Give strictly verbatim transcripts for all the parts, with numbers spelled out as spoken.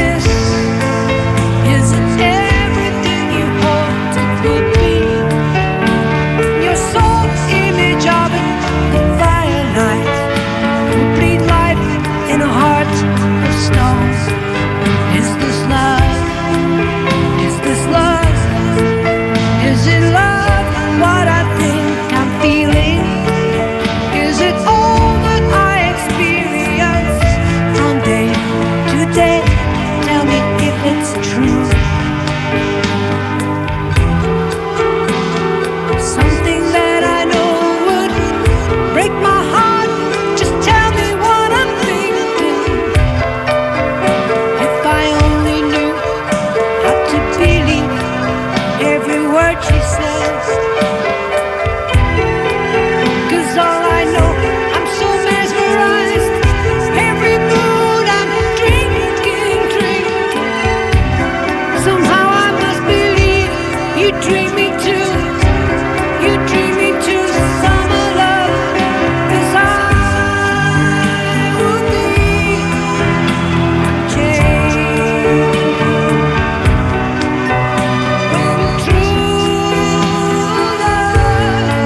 this? Is it everything you hoped it would be? Your soul's image of it, the firelight, complete life in a heart of stone. Is this love? Is this love? Is it love? What I think I'm feeling? Is it all that I experience from day to day? Tell me if it's true. Something that I know would break my heart. Just tell me what I'm thinking. If I only knew how to believe every word she says. 'Cause all I know, I'm so mesmerized. Every mood I'm drinking, drinking. Somehow I must believe you dream me too. You dream me to summer love. 'Cause I will be changed when true love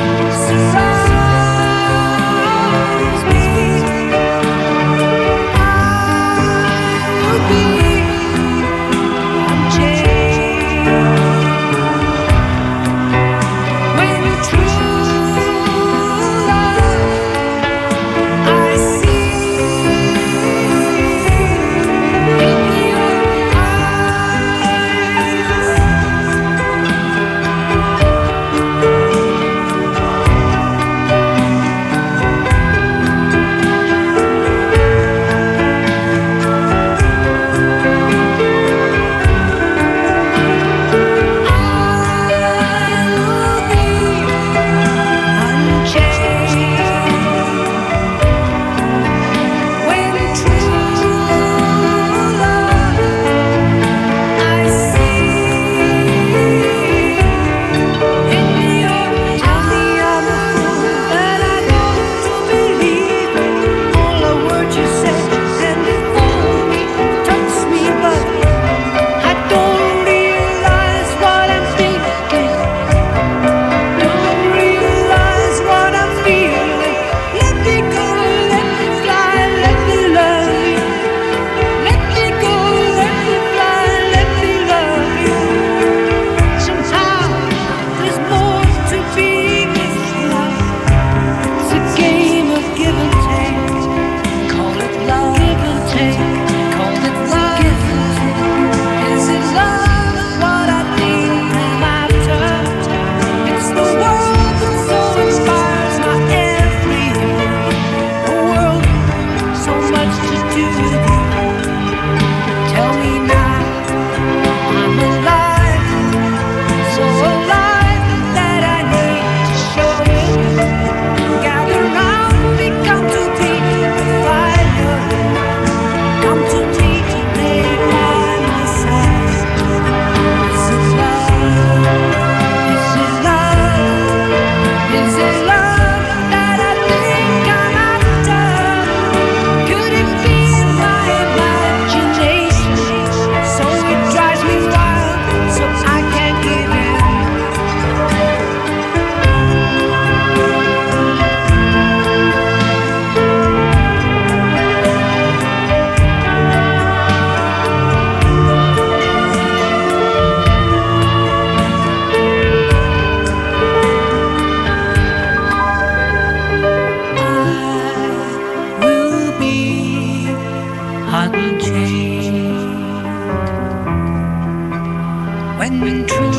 surrounds me. I will be changed when true love I see in your eyes. Unchained when true